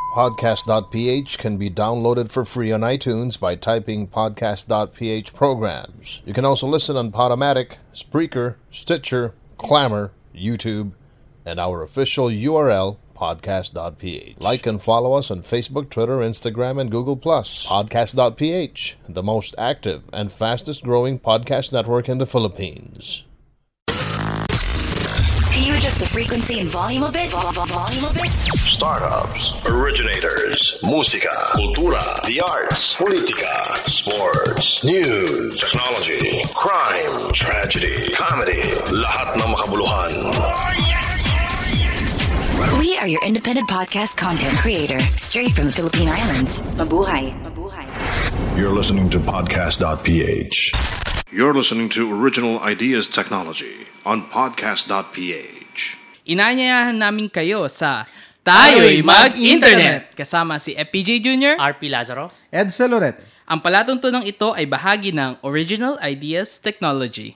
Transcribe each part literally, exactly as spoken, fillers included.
podcast dot p h can be downloaded for free on iTunes by typing podcast dot p h programs. You can also listen on Podomatic, Spreaker, Stitcher, Clamor, YouTube, and our official U R L, podcast dot p h. Like and follow us on Facebook, Twitter, Instagram, and Google plus. podcast dot p h, the most active and fastest growing podcast network in the Philippines. Can you adjust the frequency and volume a bit? Volume a bit? Startups, originators, musika, kultura, the arts, politika, sports, news, technology, crime, tragedy, comedy, lahat ng makabuluhan. We are your independent podcast content creator, straight from the Philippine Islands. Mabuhay. Mabuhay. You're listening to podcast dot p h. You're listening to Original Ideas Technology on podcast dot p h. Inanyayahan namin kayo sa Tayo'y Mag-Internet kasama si F P J Junior R P Lazaro, Edsel Lorete. Ang palatuntunang ito ay bahagi ng Original Ideas Technology.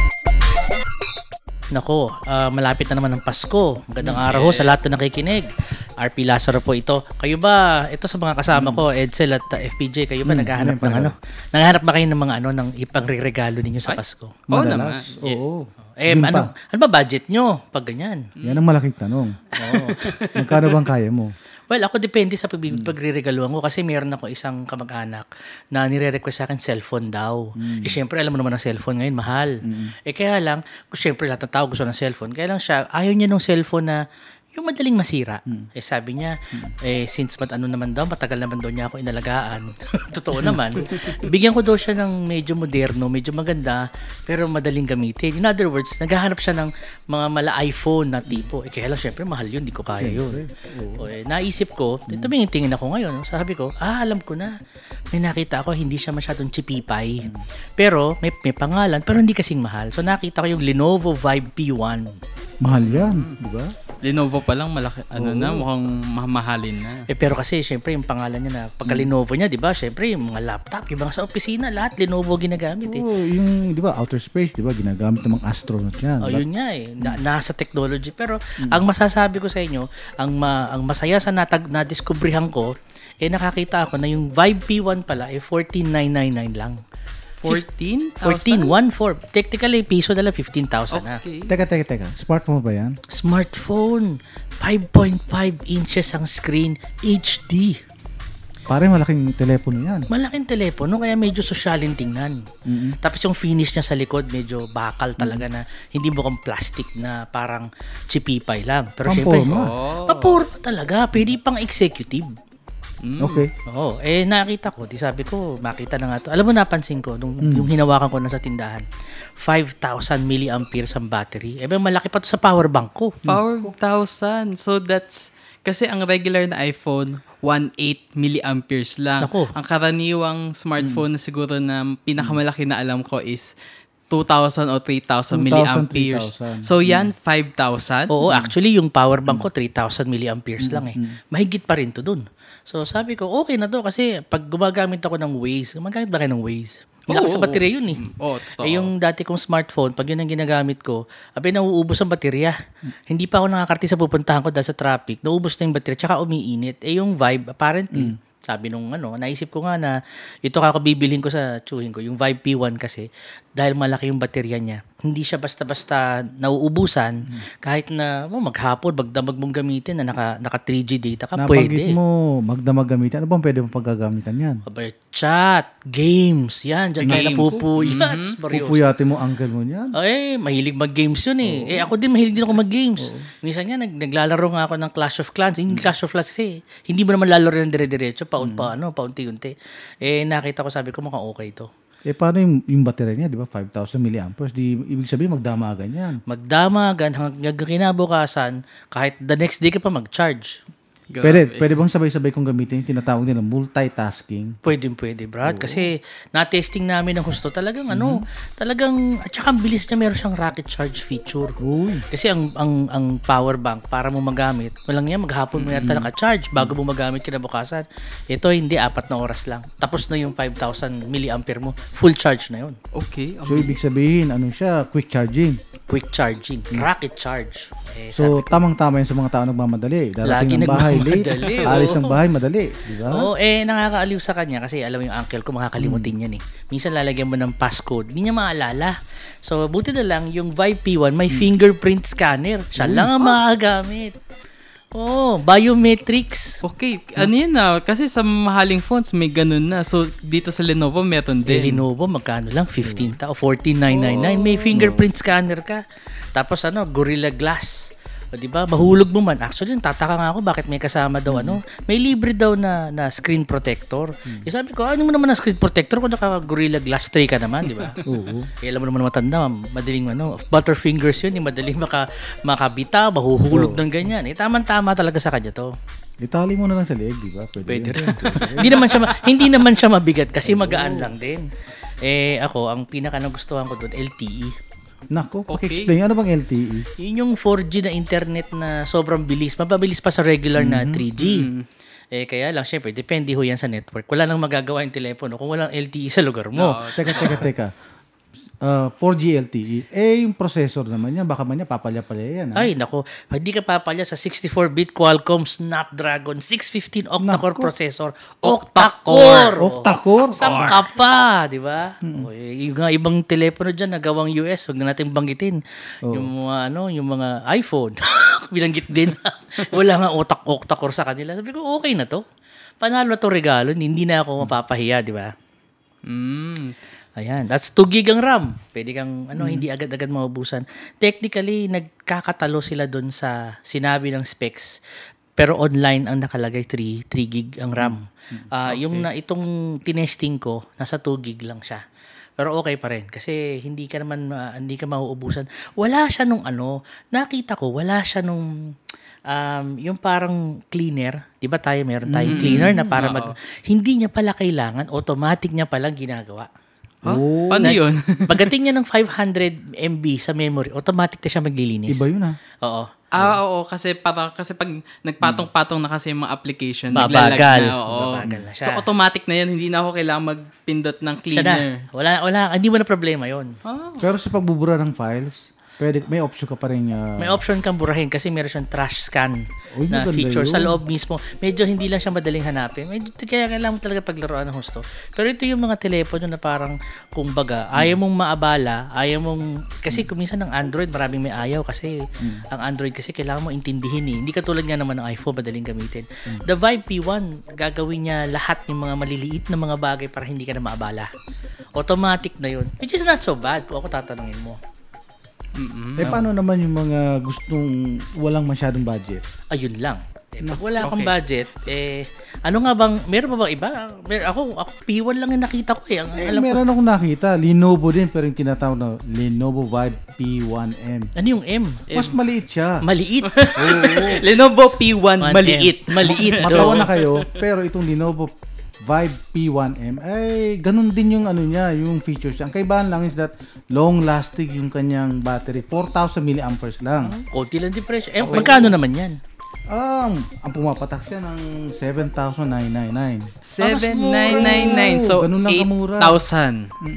Nako, uh, malapit na naman ang Pasko. Magandang araw ho sa lahat na nakikinig. R P Lazaro po ito. Kayo ba, ito sa mga kasama ko, Edsel at uh, F P J, kayo ba mm, naghahanap ng ano? Naghahanap ba kayo ng mga ano, ng ipangre-regalo ninyo sa Pasko? Oo naman. Yes. Oo. Eh, ano, ano ba budget nyo pag ganyan? Yan ang malaking tanong. Oo. Magkano bang kaya mo? Well, ako depende sa pag- pagre-regaluhan ko kasi meron ako isang kamag-anak na nire-request sa akin cellphone daw. Mm. Eh, syempre, alam mo naman ang cellphone ngayon, mahal. Mm. Eh, kaya lang, syempre, lahat ng tao gusto ng cellphone. Kaya lang siya, ayaw niya ng cellphone na yung madaling masira. Mm. Eh, sabi niya, mm. eh, since mat ano naman daw, matagal naman daw niya ako inalagaan. Totoo naman. Bigyan ko daw siya ng medyo moderno, medyo maganda, pero madaling gamitin. In other words, naghahanap siya ng mga mala iPhone na tipo. Eh, kaya lang, syempre, mahal yun, di ko kaya yun. O, eh, naisip ko, tumingin-tingin ako ngayon. Sabi ko, ah, alam ko na. May nakita ako, hindi siya masyadong chipipay. Pero, may, may pangalan, pero hindi kasing mahal. So, nakita ko yung Lenovo Vibe P one. Mahal yan, di ba? Lenovo pa lang, malaki, ano oh. na, mukhang mamahalin na. Eh, pero kasi, syempre, yung pangalan niya na, pagka Lenovo niya, di ba, syempre, yung mga laptop, yung mga sa opisina, lahat Lenovo ginagamit eh. Oo, yung, di ba, outer space, di ba, ginagamit ng mga astronaut yan. Oh, yun nga eh, na, nasa technology. Pero, mm. ang masasabi ko sa inyo, ang, ma, ang masaya sa natag, na-discoveryhan ko, eh, nakakita ako na yung Vibe P one pala, eh, fourteen thousand nine hundred ninety-nine lang. fourteen thousand? fourteen, one four. Technically, piso na lang, fifteen thousand na. Okay. Teka, teka, teka. Smartphone ba yan? Smartphone. five point five inches ang screen. H D. Pare, malaking telepono yan. Malaking telepono, kaya medyo sosyalin tingnan. Mm-hmm. Tapos yung finish niya sa likod, medyo bakal talaga mm-hmm. na hindi mukhang plastic na parang chipipay lang. Pero syempre, oh. paporma talaga. Pwede pang executive. Mm. Okay. Oo. Eh, nakita ko. Di sabi ko, makita na nga to. Alam mo, napansin ko, nung, mm. yung hinawakan ko na sa tindahan, five thousand milliamperes ang battery. Eh, malaki pa to sa power bank ko. five thousand. So, that's, kasi ang regular na iPhone, one point eight milliamperes lang. Naku. Ang karaniwang smartphone mm. na siguro na pinakamalaki na alam ko is two thousand o three thousand milliamperes. So, yan, five thousand? Oo, actually, yung power bank ko, three thousand milliamperes lang eh. Mahigit pa rin to dun. So, sabi ko, okay na to kasi pag gumagamit ako ng Waze, gumagamit ba kayo ng Waze? Lakas sa baterya yun eh. Oh, eh, yung dati kong smartphone, pag yun ang ginagamit ko, abay, nauubos ang baterya. Hindi pa ako nakakarti sa pupuntahan ko dahil sa traffic. Nauubos na yung baterya, tsaka umiinit. Eh, yung Vibe, apparently, mm. sabi nung ano, naisip ko nga na ito kakabibilin ko sa tsuhin ko, yung Vibe P one kasi, dahil malaki yung baterya niya, hindi siya basta-basta nauubusan hmm. kahit na oh, maghapon, magdamag mong gamitin na naka, naka three G data ka, nabanggit pwede. Nabanggit mo, magdamag gamitin. Ano bang pwede mong paggagamitan yan? Abay, chat, games, yan. Diyan tayo napupuyat. Mm-hmm. Pupuyatin mo uncle mo yan? Ay, mahilig mag-games yun eh. Oh. Eh, ako din, mahilig din ako mag-games. Oh. Minsan nga, nag, naglalaro nga ako ng Clash of Clans. Yung Clash of Clans kasi, hindi mo naman lalaro ng dire-diretso, pa, mm. pa, ano, paunti-unti. Eh, nakita ko, sabi ko, mukhang okay to. Eh, paano yung, yung battery niya, di ba? five thousand milliamperes. Di, ibig sabihin, magdamagan yan. Magdamagan hanggang kinabukasan, kahit the next day ka pa mag-charge. Pwede, pwede bang sabay-sabay kong gamitin yung tinatawag nila multitasking? Pwede, pwede, Brad. Oo. Kasi na-testing namin ng husto. Talagang ano, mm-hmm. talagang, at saka ang bilis niya, meron siyang rocket charge feature. Uy. Kasi ang, ang ang power bank, para mo magamit, walang yan, maghapon mo yata mm-hmm. naka-charge bago mo magamit kinabukasan. Ito, hindi, apat na oras lang. Tapos na yung five thousand milliampere mo, full charge na yun. Okay. So, ibig sabihin, ano siya, quick charging. quick charging, rocket charge. Eh, So, tamang-tama yun sa mga tao nagmamadali. Lagi Darating ng bahay, late. nagmamadali, Alis oo. ng bahay, madali. Di ba? Oo, eh, nakakaaliw sa kanya kasi alam mo yung uncle ko, makakalimutin yan eh. Minsan lalagyan mo ng passcode, hindi niya maalala. So, buti na lang, yung Vibe P one, may fingerprint scanner. Siya lang ang makagamit. Oh, biometrics. Okay, ano yun na? Kasi sa mahaling phones, may ganun na. So, dito sa Lenovo, meron Eh, din. Lenovo, magkano lang? fifteen ta o fourteen thousand nine hundred ninety-nine. May fingerprint scanner ka. Tapos ano, Gorilla Glass. O, diba? Mahulog mo man. Actually, tataka nga ako bakit may kasama daw ano. May libre daw na, na screen protector. Mm. E sabi ko, ano mo naman na screen protector kung naka Gorilla Glass three ka naman, di ba? Oo. Eh, alam mo naman matanda, madaling ano, butterfingers yun, eh, madaling maka, makabita, mahuhulog ng ganyan. Eh, tamang-tama talaga sa kanya to. Itali mo na lang sa leeg, di ba? Pwede, Pwede yun. rin. hindi naman siya ma- hindi naman siya mabigat kasi magaan lang din. Eh ako, ang pinaka nagustuhan ko doon L T E. Nako, Okay. paki-explain. Ano bang L T E? Yun yung four G na internet na sobrang bilis. Mapabilis pa sa regular na three G. Eh kaya lang, syempre, depende ho yan sa network. Wala nang magagawa yung telepono kung walang L T E sa lugar mo. Teka, teka, teka. Uh, four G L T E. Eh, yung processor naman niya, baka man niya papalya-palya yan. Ha? Ay, nako. Hindi ka papalya sa sixty-four bit Qualcomm Snapdragon six fifteen octa-core Nako. processor. Octa-core! Octa-core? Saan ka pa, di ba? O, eh, yung nga ibang telepono dyan, nagawang U S, huwag na natin banggitin. Yung mga, ano, yung mga iPhone. Binanggit din. Wala nga otak octa-core sa kanila. Sabi ko, okay na to. Panalo na to regalo. Hindi na ako mapapahiya, di ba? Mm. Ayan, that's two gig ang RAM. Pwede kang ano, hindi agad-agad maubusan. Technically, nagkakatalo sila doon sa sinabi ng specs. Pero online ang nakalagay three gig ang RAM. Ah, yung na itong tinesting ko, nasa two gig lang siya. Pero okay pa rin kasi hindi ka naman ma- hindi ka mauubusan. Wala siya nung ano, nakita ko, wala siya nung um, yung parang cleaner. 'Di ba tayo meron tayong cleaner na para mag hindi niya pala kailangan, automatic niya palang ginagawa. Huh? Oh. Paano yun? Pagdating niya ng five hundred megabytes sa memory, automatic na siya maglilinis. Iba yun, ha? Oo. ah, oo. Kasi, para, kasi pag nagpatong-patong na kasi yung mga application, Babagal. naglalag na. Oo. Babagal na siya. So, automatic na yan. Hindi na ako kailangan magpindot ng Siya na. cleaner. Wala, wala, hindi mo na problema yon. Ah. Pero sa pagbubura ng files, pwede, may option ka pa rin. Uh, May option kang burahin kasi meron siyang trash scan Uy, na maganda feature yun. sa loob mismo. Medyo hindi lang siya madaling hanapin. Medyo, kaya kailangan mo talaga paglaruan ng husto. Pero ito yung mga telepono na parang, kumbaga, ayaw mong maabala, ayaw mong, kasi kuminsan ng Android, maraming may ayaw kasi ang Android kasi kailangan mo intindihin eh. Hindi katulad nga naman ng iPhone, madaling gamitin. The Vibe P one, gagawin niya lahat yung mga maliliit na mga bagay para hindi ka na maabala. Automatic na yun. Which is not so bad kung ako tatanungin mo. Mm-mm. eh, paano naman yung mga gustong walang masyadong budget? Ayun lang. Eh, pag wala kang Okay. budget, eh, ano nga bang, meron pa bang iba? Mer ako, ako, P one lang yung nakita ko eh. Ang, Eh, alam ko, meron akong nakita. Lenovo din, pero yung tinatawag na Lenovo Vibe P one M. ano yung M? Mas maliit siya. Maliit. Lenovo P one, One maliit. M. Maliit. Matawa no? na kayo, pero itong Lenovo Vibe P one M, ay ganun din yung ano niya, yung features niya. Ang kaibahan lang is that long lasting yung kanyang battery, four thousand milliamperes lang. Konti lang din presyo. Eh, magkano naman yan? Um, ang pumapatak siya ng seven thousand nine hundred ninety-nine. seven thousand nine hundred ninety-nine. So, Ganun lang eight kamura. thousand.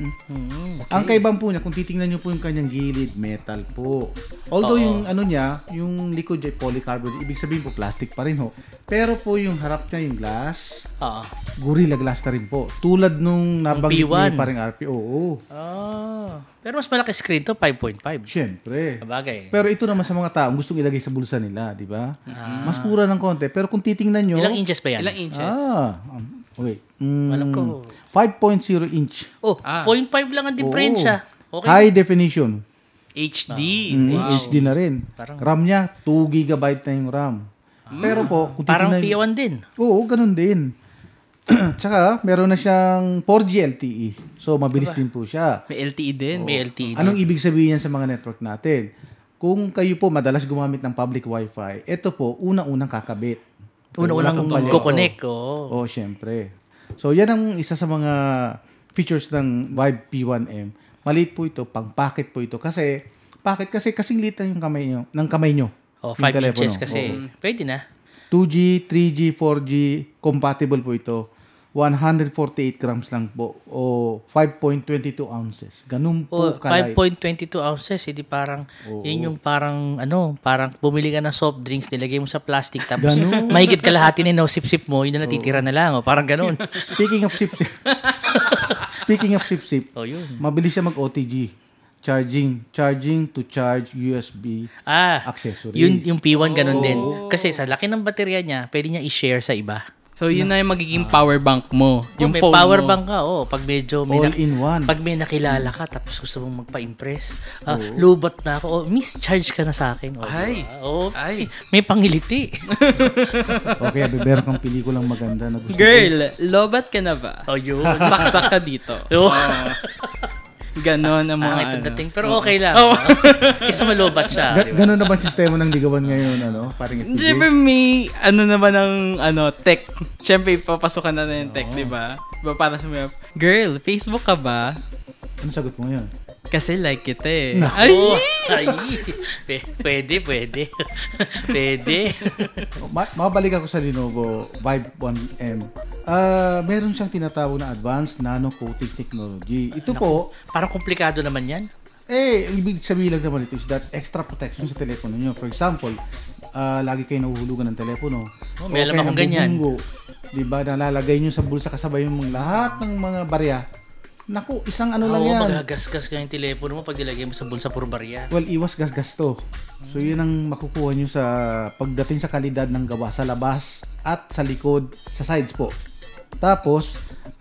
Ang kaibang po niya, kung titingnan niyo po yung kanyang gilid, metal po. Although Oo. yung ano niya, yung likod niya polycarbonate, ibig sabihin po plastic pa rin ho. Pero po yung harap niya yung glass, Oo. Gorilla Glass na rin po. Tulad nung nabanggit P one. niyo pa rin R P O. Oo, Ah. Pero mas malaki screen to, five point five. syempre. Sabagay. Pero ito naman sa mga taong gustong ilagay sa bulsa nila, di ba? Mas mura ng konti. Pero kung titingnan nyo... Ilang inches ba yan? Ilang inches? Ah, um, wait. Mm, Alam ko. five point zero inch. Oh, Ah. zero point five lang ang diferensya. Okay. High definition. H D. Mm, Wow. H D na rin. Parang- RAM niya, two gigabyte na yung RAM. Pero po, kung Parang titingnan... P one din. Oo, ganun din. Tsaka, meron na siyang four G L T E. So, mabilis din po siya. May L T E din. May L T E din. Anong ibig sabihin yan sa mga network natin? Kung kayo po madalas gumamit ng public wifi, ito po, unang-unang kakabit. Una-unang Wala kang magkoconnect. palya. Oo. Oo, syempre. So, yan ang isa sa mga features ng Vibe P one M. Maliit po ito, pang pocket po ito. Kasi, pocket kasi kasing liit na yung kamay nyo, ng kamay nyo. Oh, yung five telepono. inches kasi. Oo. Pwede na. two G, three G, four G, compatible po ito. one hundred forty-eight grams lang po o five point two two ounces. Ganun po oh, kalay. five point two two ounces, hindi parang, Oo. yun yung parang, ano, parang bumili ka ng soft drinks, nilagay mo sa plastic, tapos ganun. Mahigit kalahati na no, sip-sip mo, yun na natitira Oo. na lang, oh, parang ganun. Speaking of sip-sip, speaking of sip-sip, oh, yun. mabilis siya mag-O T G. Charging, charging to charge U S B ah, accessories. Yun, yung P one ganun oh. din. Kasi sa laki ng baterya niya, pwede niya i-share sa iba. So, yun na, na yung magiging power bank mo. Oh, yung may phone power mo. bank ka, oh. Pag medyo may all na- in one. Pag may nakilala ka, tapos gusto mong magpa-impress. Ah, oh. Lubat na ako. Oh, miss, charge ka na sa akin. Oh, Ay. Oh, Ay. May pangiliti. Okay, meron kang pelikulang maganda na gusto Girl, ko. Lobat ka na ba? Oh, yun. Saksak ka dito. Oh. Uh, Ganon ang mga ah, ano. dating. Pero okay lang. Oh. Kaysa malobat siya. Ga- diba? Ganon naman sistema ng ligawan ngayon, ano? Parang F P J. Siyempre may, ano naman ng, ano, tech. Siyempre, papasukan na na yung tech, oh. di ba? Diba para sa mga, girl, Facebook ka ba? Ano sagot mo ngayon? Kasi like kita eh. No. Ay! Ay! P- pwede, pwede. Pwede. Ma- mabalik ako sa Lenovo Vibe one M. Uh, meron siyang tinatawag na Advanced Nano Coating Technology. Ito Naku, po, parang komplikado naman yan. Eh, ibig sabihin lang naman ito is that extra protection sa telepono nyo. For example, uh, lagi kayo nahuhulugan ng telepono. Oh, may alam akong ganyan. Diba, nalalagay nyo sa bulsa kasabay yung lahat ng mga barya. Naku, isang ano lang Oo, yan. Oo, magagasgas ka yung telepono mo pag nilagay mo sa bulsa puro barya. Well, iwas gasgas to. So, yun ang makukuha nyo sa pagdating sa kalidad ng gawa sa labas at sa likod, sa sides po. Tapos,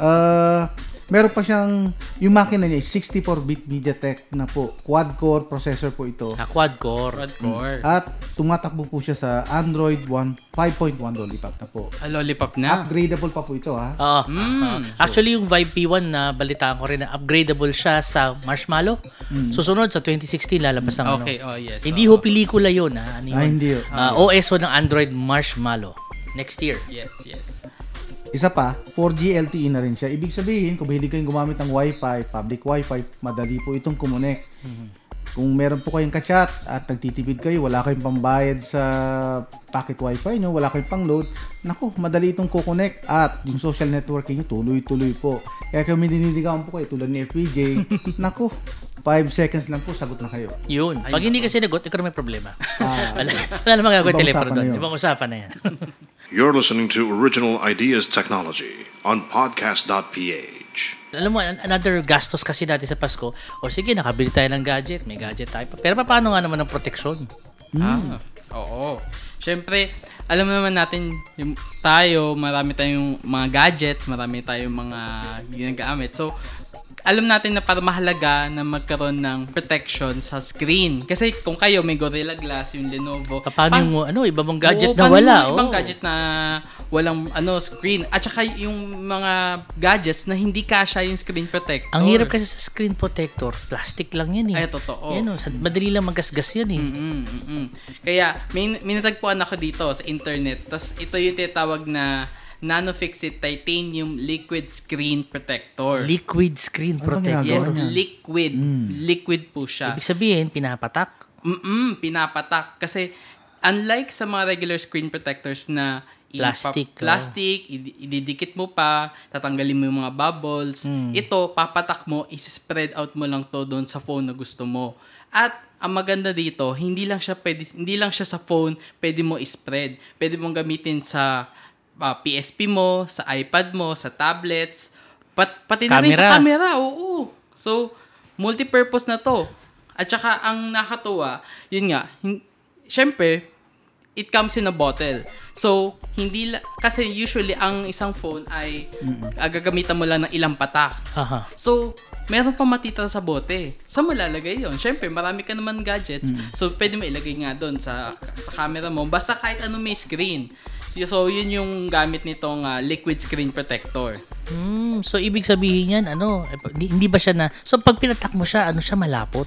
uh, meron pa siyang, yung makina niya, sixty-four bit MediaTek na po. Quad-core processor po ito. Ah, quad-core. Quad-core. At tumatakbo po siya sa Android one five point one Lollipop na po. Ah, Lollipop na? Upgradable pa po ito, ha? Oo. Mm. Uh, actually, yung Vibe P one na balitaan ko rin na upgradable siya sa Marshmallow. Mm. Susunod sa twenty sixteen lalabas ang okay, ano. oh yes. Hindi oh. ho pelikula yun, ha? Ano yun? Ah, hindi yun. Uh, O S ho ng Android Marshmallow. Next year. Yes, yes. Isa pa, four G L T E na rin siya. Ibig sabihin, kung mahilig kayong gumamit ng Wi-Fi, public Wi-Fi, madali po itong kumonek. Mm-hmm. Kung meron po kayong ka-chat at nagtitipid kayo, wala kayong pambayad sa packet Wi-Fi nyo, wala kayong pang-load, naku, madali itong kukonek at yung social networking nyo, tuloy-tuloy po. Kaya kung mininidigawan po kayo, tulad ni F P J, naku, five seconds lang po, sagot na kayo. Yun. Pag Ay, hindi ka sinagot, ikaw na may problema. Ah, wala, wala namang gagawin telepono doon. na Ibang usapan na yan. You're listening to Original Ideas Technology on podcast dot p h. Alam mo, another gastos kasi natin sa Pasko. O sige, nakabili tayo ng gadget. May gadget tayo. Pero paano nga naman ang proteksyon? Ah, oo. Siyempre, alam naman natin, yung tayo, marami tayong mga gadgets, marami tayong mga ginagamit. So, alam natin na para mahalaga na magkaroon ng protection sa screen. Kasi kung kayo may Gorilla Glass, yung Lenovo. Paano pa- yung ano, iba bang gadget oo, na wala? Yung ibang oh. gadget na walang ano screen. At saka yung mga gadgets na hindi kasya yung screen protector. Ang hirap kasi sa screen protector, plastic lang yan eh. Ay, totoo. Yan o, madali lang magasgas yan eh. Mm-mm, mm-mm. Kaya, may, may natagpuan ako dito sa internet. Tapos ito yung tinatawag na Nanofixit Titanium Liquid Screen Protector. Liquid screen Ano protector. Yes, niyan? liquid. Mm. Liquid po siya. Ibig sabihin, pinapatak. Mm-mm, pinapatak. Kasi, unlike sa mga regular screen protectors na Plastic, ipap- plastic, i- ididikit mo pa, tatanggalin mo yung mga bubbles. Mm. Ito, papatak mo, isi-spread out mo lang to doon sa phone na gusto mo. At ang maganda dito, hindi lang siya pwede, hindi lang siya sa phone, pwede mo i-spread. Pwede mong gamitin sa uh, P S P mo, sa iPad mo, sa tablets, pat, pati na rin sa camera. Oo. So, multi-purpose na to. At saka, ang nakatuwa, yun nga, hin- syempre, it comes in a bottle. So, hindi la- kasi usually ang isang phone ay mm-hmm. gagamitan mo lang ng ilang patak. Aha. So, meron pa matitira sa bote. Saan mo lalagay yun? Siyempre, marami ka naman gadgets. Mm-hmm. So, pwede mo ilagay nga doon sa, sa camera mo. Basta kahit ano may screen. So, yun yung gamit nitong uh, liquid screen protector. Hmm, so, ibig sabihin yan, ano, hindi, hindi ba siya na, so pag pinatak mo siya, ano siya, malapot?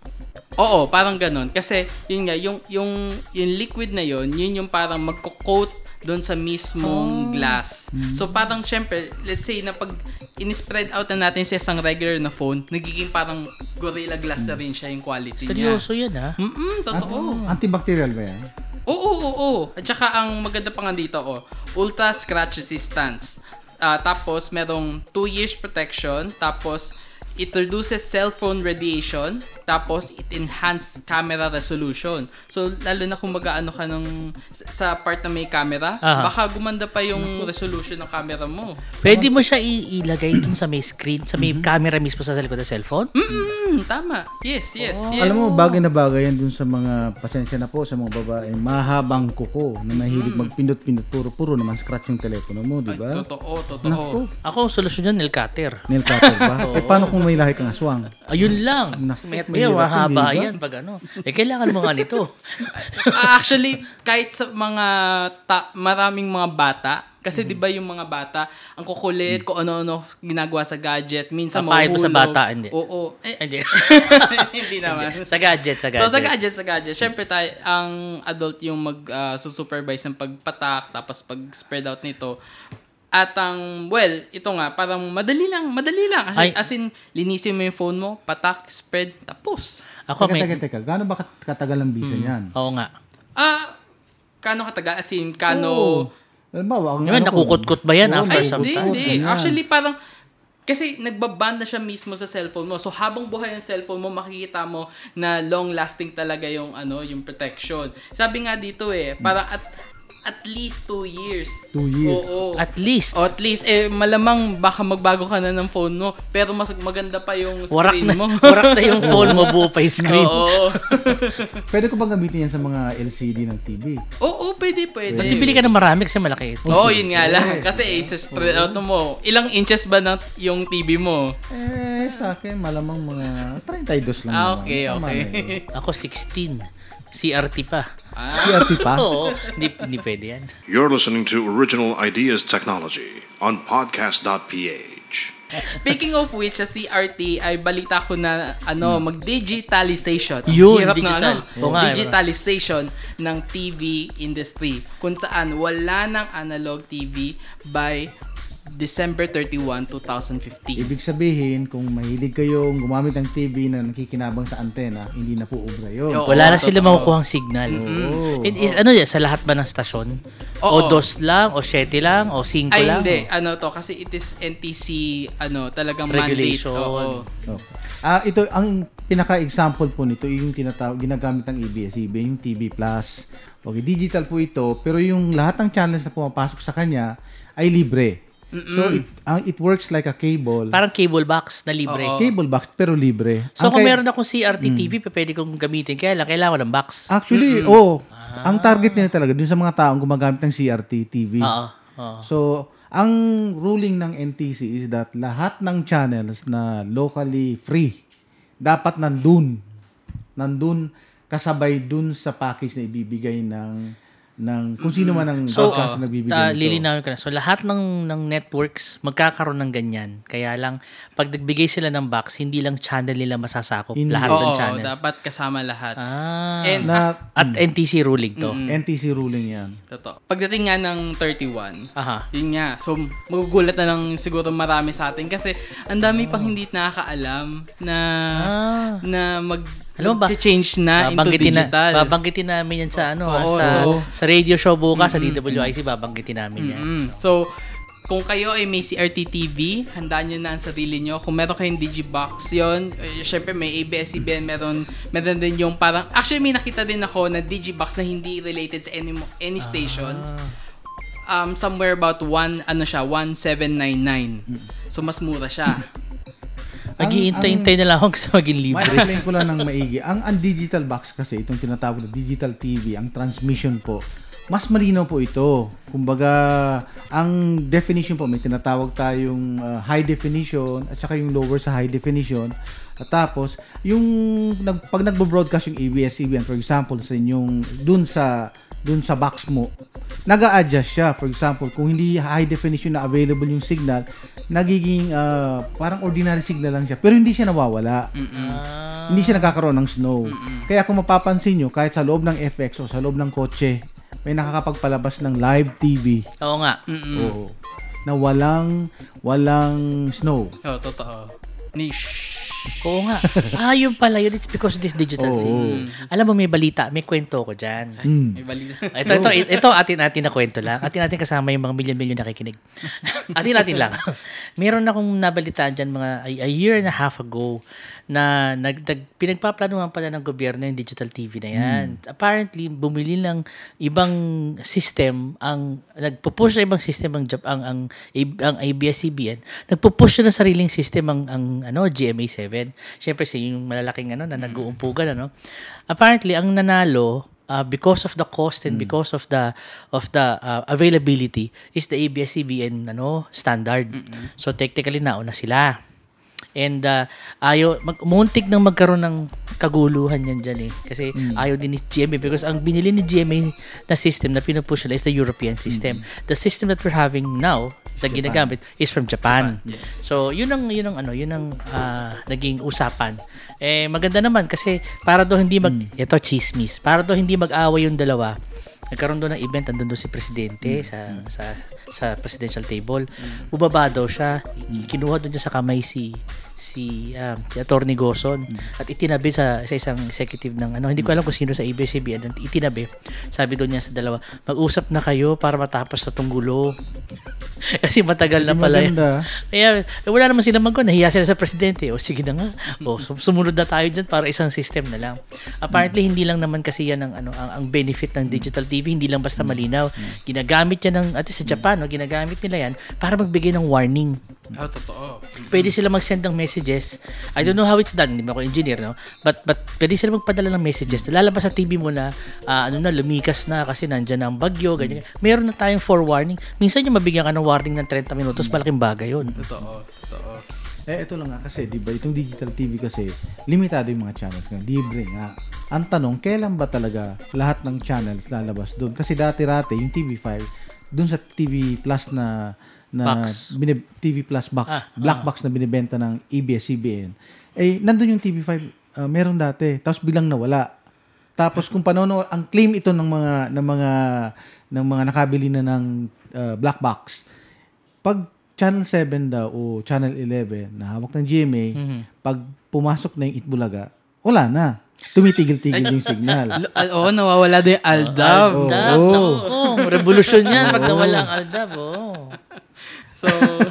Oo, parang ganun. Kasi, yun nga, yung, yung, yung liquid na yun, yun yung parang magko-coat doon sa mismong oh. glass. Mm-hmm. So, parang, syempre, let's say, na pag in-spread out na natin sa isang regular na phone, nagiging parang Gorilla Glass na rin siya yung quality niya. Seryoso yan, ha? Mm-mm, totoo. Anti- antibacterial ba yan? Oo, oo, oo. At saka, ang maganda pa nga dito, oh, ultra scratch resistance. uh, tapos merong two years protection, tapos it reduces cell phone radiation, tapos it enhance camera resolution. So, lalo na kung mag-aano ka ng, sa part na may camera, Aha. baka gumanda pa yung resolution ng camera mo. Pwede mo siya i- ilagay dun sa may screen, sa may camera mismo sa likod ng cellphone? Mm, tama. Yes, yes, yes. Alam mo, bagay na bagay yan dun sa mga, pasensya na po sa mga babae, mahabang kuko na mahilig magpindot-pindot, puro-puro naman scratch yung telepono mo, di ba? Totoo, totoo. Naku, Ako, solusyon dyan, nail cutter. nail cutter ba? Eh, paano kung may lahi kang aswang? Ayun lang. Naku, May mahirap mahaba yun, di ba? yan pag ano. Eh, kailangan mo nga nito. Ah, actually, kahit sa mga ta- maraming mga bata, kasi di ba yung mga bata, ang kukulit, kung ano-ano ginagawa sa gadget, minsan Papayag mo mahuhulog. sa bata, hindi. Oo. Eh, Hindi. hindi naman. Sa gadget, sa gadget. So, sa gadget, sa gadget. Siyempre, tayo, ang adult yung mag-supervise ng pagpatak, tapos pag-spread out nito. At ang, well, ito nga, parang madali lang, madali lang. As, Ay. as in, linisin mo yung phone mo, patak, spread, tapos. Ako, Teka, may... teka, teka. Gaano ba kat- katagal ang visa niyan? Oo nga. Ah, kano katagal? As in, kano... Oo. Halimbawa, ang Diba, ano ko- nakukut-kut ba yan Oo, after Ay, some hindi, time? hindi. Ganyan. Actually, parang, kasi nagbaband na siya mismo sa cellphone mo. So, habang buhay yung cellphone mo, makikita mo na long-lasting talaga yung, ano, yung protection. Sabi nga dito eh, parang at, at least two years. Two years. Oo. At least. O at least, eh, malamang baka magbago ka na ng phone mo, pero mas maganda pa yung Warak screen na, mo. warak na yung phone mo, buo pa yung screen. Oo. Pwede ko bang gamitin yan sa mga L C D ng T V? Oo, pwede, pwede. Ba't bibili ka ng marami kasi malaki ito? Oo, yun nga lang. Kasi eh, sa spread out mo, ilang inches ba na yung T V mo? Eh, sa akin, malamang mga thirty-two lang. Ah, naman. okay, Tama okay. na yun. Ako sixteen. C R T pa. C R T pa? Oo, hindi, hindi pwede yan. You're listening to Original Ideas Technology on podcast dot p h. Speaking of which, sa C R T ay balita ko na ano, mag-digitalization. Ang Yun, hirap digital. Na, ano, Oo nga, eh, digitalization ng T V industry. Kung saan wala ng analog T V by December thirty-first, twenty fifteen. Ibig sabihin, kung mahilig kayong gumamit ng T V na nakikinabang sa antena, hindi na po obra yun. Oo. Wala na sila totoo. makukuhang signal. Oo. It is, ano yan, sa lahat ba ng stasyon? Oo. O dos lang, o siyete lang, o cinco Ay, lang? hindi. Ano to, kasi it is N T C, ano, talagang Regulation. mandate. Oo. Oh. Ah, ito ang pinaka-example po nito yung tinatawag ginagamit ng A B S C B N, yung T V Plus. Okay, digital po ito, pero yung lahat ng channels na pumapasok sa kanya ay libre. So it, ang it works like a cable. Parang cable box na libre. Oo. Cable box pero libre. So Ang kung kay- meron akong C R T T V, pwede kong gamitin. Kaya lang, kailangan ng box. Actually, oh, ang target nila talaga dun sa mga taong gumagamit ng C R T T V. Oo. Oo. So, ang ruling ng N T C is that lahat ng channels na locally free dapat nandun. Nandun kasabay dun sa package na ibibigay ng ng kung sino man ang So, broadcast na nagbibigay ta, nito. lilinawin ko na. So, lahat ng, ng networks magkakaroon ng ganyan. Kaya lang, pag nagbigay sila ng box, hindi lang channel nila masasakop. Hindi. Lahat ng Oo, channels. dapat kasama lahat. Ah. And, Na At N T C ruling to. N T C ruling yan. totoo. Pagdating nga ng thirty-one, Aha. yun nga. So, magugulat na lang siguro marami sa atin kasi ang dami pang hindi nakakaalam na Ah. na mag Alam mo ba, change na into babanggitin digital. Na, babanggitin namin yan sa ano, Oo, ah, sa, so- sa radio show bukas, sa D W I C, babanggitin namin yan. Mm. So, kung kayo ay may C R T T V, handaan nyo na ang sarili nyo. Kung meron kayong Digibox yun, eh, syempre may A B S C B N, meron, meron din yung parang, actually may nakita din ako na Digibox na hindi related sa any, mo- any stations. Um, somewhere about one, ano siya, one seven nine nine. So, mas mura siya. Nag-iintay-intay na lang ako gusto maging libre. Ma-explain ko lang ng maigi. Ang, ang digital box kasi, itong tinatawag na digital T V, ang transmission po, mas malinaw po ito. Kumbaga, ang definition po, may tinatawag tayong uh, high definition at saka yung lower sa high definition. At tapos, yung nag, pag nagbo-broadcast yung A B S C B N, for example, sa inyong, dun sa dun sa box mo, nag-a-adjust siya. For example, kung hindi high definition na available yung signal, nagiging uh, parang ordinary signal lang siya. Pero hindi siya nawawala. Ah. Hindi siya nagkakaroon ng snow. Kaya kung mapapansin nyo, kahit sa loob ng F X o sa loob ng kotse, may nakakapagpalabas ng live T V. Oo nga. Oo. Na walang walang snow. Oh, totoo. Niche. Oo nga. Ah, yun pala yun. It's because of this digital Oo. thing. Alam mo, may balita, may kwento ko dyan. Mm. May balita. Ito, ito, ito, atin-atin na kwento lang. Atin-atin kasama yung mga milyon-milyon nakikinig. Atin-atin lang. Meron akong nabalitaan dyan mga a, a year and a half ago na nag, nag, pinagpaplanuhan pala ng gobyerno yung digital T V na yan. Mm. Apparently, bumili ng ibang system, ang nagpo-push sa ibang system ang ang ang, ang A B S C B N. Nagpo-push na sariling system ang, ang ano G M A seven. Siyempre, si yung malalaking ano na nag-uumpugan ano. Apparently, ang nanalo Uh, because of the cost and mm. because of the of the uh, availability is the A B S C B N ano standard. Mm-mm. So technically nauna sila. And uh, ayaw mag muntik nang magkaroon ng kaguluhan yan diyan eh kasi mm. ayaw din ni G M A because ang binili ni G M A na system na pinupush nila is the European system. Mm. The system that we're having now na ginagamit is from Japan. Japan. Yes. So yun ang yun ang ano yun ang uh, naging usapan. Eh maganda naman kasi para daw hindi mag mm. ito chismis. Para daw hindi mag-away yung dalawa. Nagkaroon doon ng event, andun doon si presidente mm. sa sa sa presidential table. Mm. Bubaba daw siya. Mm. Kinuha doon niya sa kamay si si um, si Attorney Goson mm. at itinabi sa sa isang executive ng ano, hindi ko alam kung sino sa A B S C B N, itinabi. Sabi doon niya sa dalawa, mag-usap na kayo para matapos sa tong gulo. Kasi matagal na pala. Kaya eh, wala naman sila magko, nahiya sila sa presidente. O sige na nga. O sumunod na tayo diyan para isang system na lang. Apparently hindi lang naman kasi yan ang ano ang, ang benefit ng digital T V, hindi lang basta malinaw. Ginagamit yan ng at sa Japan, no, ginagamit nila yan para magbigay ng warning. Oh, totoo. Pwede sila mag-send ng messages. I don't know how it's done, hindi ba ako engineer, no? But but pwede sila magpadala ng messages. Lalabas sa T V mo na uh, ano na lumikas na kasi nandiyan na ang bagyo, ganyan. Meron na tayong forewarning. Minsan yung mabigyan ka ng warning ng thirty minutos, malaking bagay yun. Totoo, totoo. Eh, ito lang nga kasi, di ba, itong digital T V kasi, limitado yung mga channels nga, libre nga. Ang tanong, kailan ba talaga lahat ng channels lalabas doon? Kasi dati-rati, yung T V five, doon sa T V Plus na, na binib- T V Plus box, ah, black ah. box na binibenta ng A B S C B N, eh, nandun yung T V five, uh, meron dati, tapos bilang nawala. Tapos kung panonood, ang claim ito ng mga, ng mga, ng mga nakabili na ng uh, black box, pag Channel seven daw o Channel eleven na hawak ng G M A, mm-hmm. pag pumasok na yung Itbulaga, wala na. Tumitigil-tigil yung signal. Oo, nawawala din yung Aldab. Oh, Aldab. Oh. Oh, revolusyon yan pag nawala ang Aldab. Oh. So,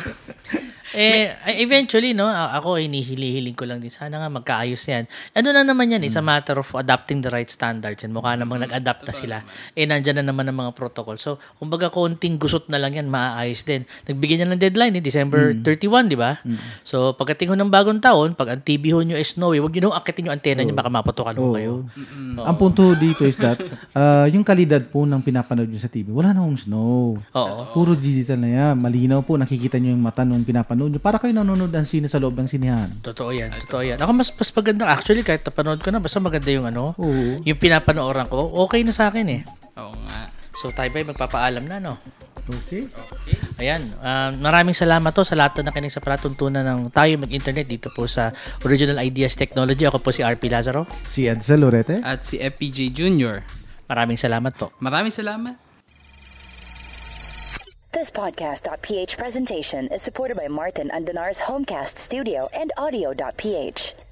eh, eventually, no, ako hinihili-hiling ko lang din. Sana nga magkaayos yan. Ano na naman yan, it's a matter of adapting the right standards. Yan. Mukha namang nag-adapt na sila. Eh, nandyan na naman ang mga protocol. So, kumbaga, konting gusot na lang yan, maaayos din. Nagbigyan niya ng deadline, eh, December thirty-first, di ba? Mm. So, pagdating ho ng bagong taon, pag ang T V ho nyo is snowy, huwag nyo nung akitin yung antena oh. nyo, baka mapatukan ho oh. kayo. Oh. Ang punto dito is that, uh, yung kalidad po ng pinapanood nyo sa T V, wala na hong snow. Oo. Puro digital na yan. Malinaw po, nakikita nyo yung mata nung pinapanood nyo. Para kayo nanonood ang sine sa loob ng sinihan. Totoo yan. Totoo yan. Ako mas, mas maganda. Actually, kahit napanood ko na, basta maganda yung ano, Oo. yung pinapanooran ko, okay na sa akin eh. Oo nga. So, tayo ba magpapaalam na, no? Okay. Okay. Ayan. Uh, maraming salamat to sa lahat na nakinig sa palatuntunan ng tayo mag-internet dito po sa Original Ideas Technology. Ako po si R P Lazaro. Si Edsel Lorete. At si F P J Junior Maraming salamat po. Maraming salamat. This podcast.ph presentation is supported by Martin Andanar's Homecast Studio and audio dot p h.